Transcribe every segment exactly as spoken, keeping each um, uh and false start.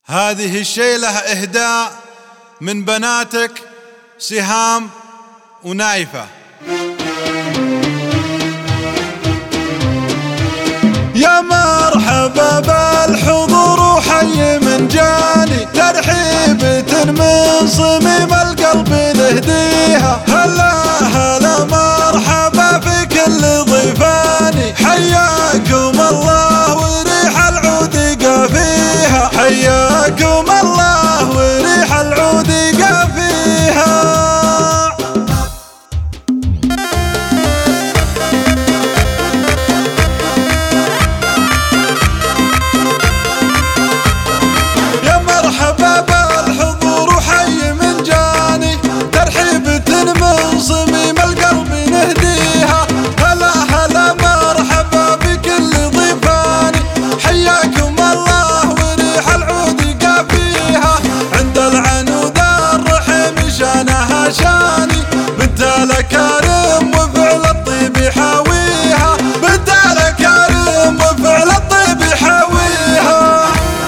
هذه الشيلة إهداء من بناتك سهام ونايفة. يا مرحبا بالحضور وحي من جاني، ترحيبة من صميم القلب نهديها. هلا هلا مرحبا في كل ضيفاني، حياكم الله وريح العود قافيها. حياكم الله وريح العود قافيها. شاني بنت الكريم وفعل الطيب يحاويها، بنت الكريم وفعل الطيب يحاويها.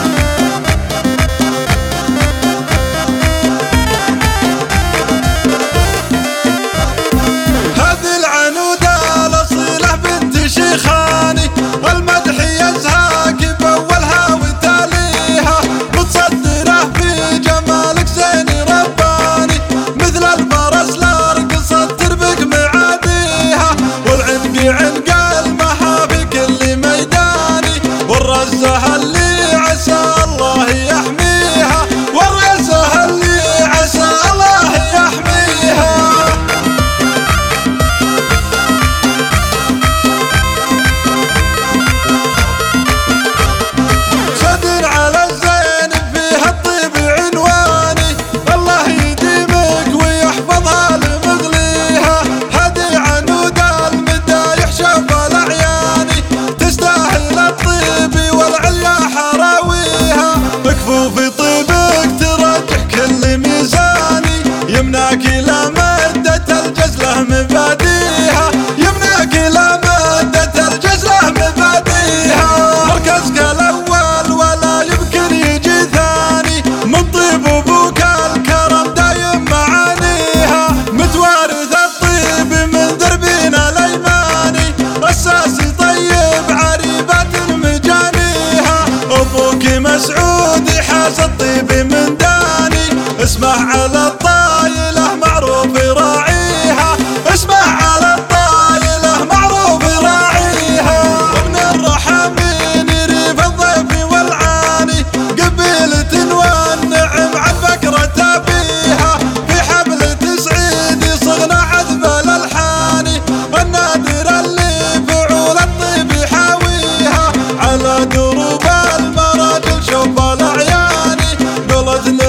هذه العنودة الأصيلة بنت شيخاني، المدح يزهاك بأولها وتاليها. متصدرة في جمالك زين رباني، مثل الفرس لارقصت تربك معاديها. والعنق عنق المها في كل ميداني، والرزة اللي عسى الله يحميها، والرزة اللي عسى الله يحميها. صدر على الزين فيها الطيب عنواني، الله يديمك ويحفظها لمغليها. هذه عنود المدايح شوف الأعياني، تستاهل الطيب والعليا حراويها. بكفوف طيبك ترجح كل ميزاني، يمناك إلى مدة الجزلة مباديها، يمناك إلى مدة الجزلة مباديها. مركزك الأول ولا يمكن يجي ثاني، من طيب أبوك الكرم دايم معانيها. متوارث الطيب من دربنا الأيماني، أساسي طيب عريبات مجانيها. أبوك مسعود حاس الطيب من داني، اسمه على الطايلة معروف راعيها، اسمه على الطايلة معروف راعيها. ابن الرحمين يريف الضيف والعاني، قبيلة والنعم عن بكرة أبيها. في حفلة سعيد صغنا عذب الألحاني، النادر اللي فعول الطيب يحاويها. على دروب المراجل شوف الأعياني، قولتنا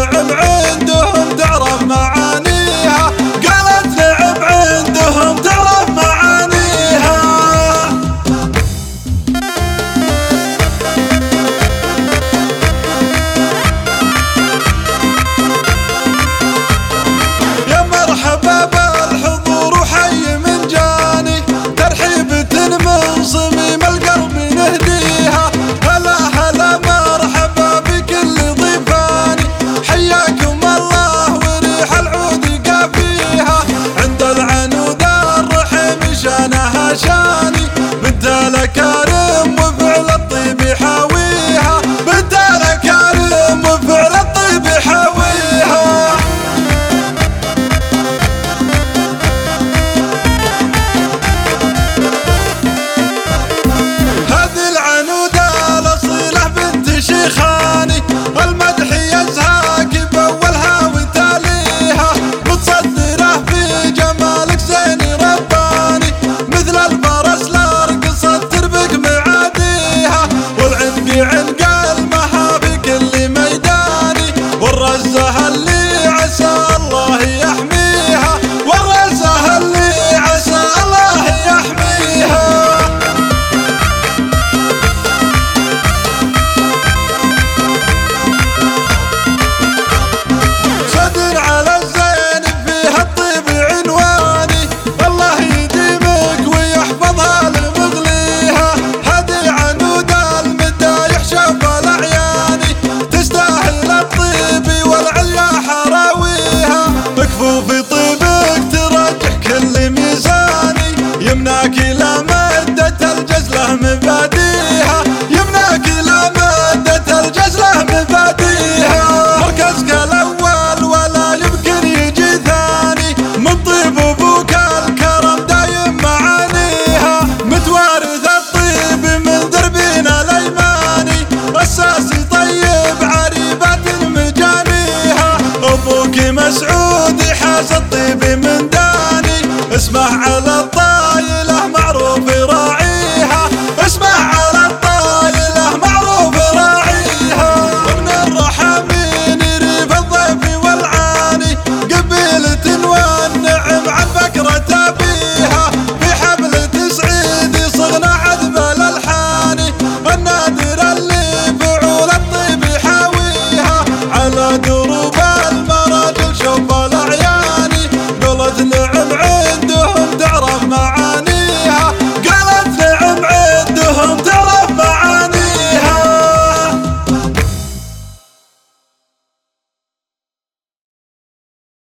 مسعود حاس الطيب من داني، اسمع على الطيب